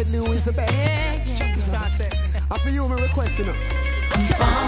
decidedly who is the best. Yeah, yeah. I feel you, my request, you know.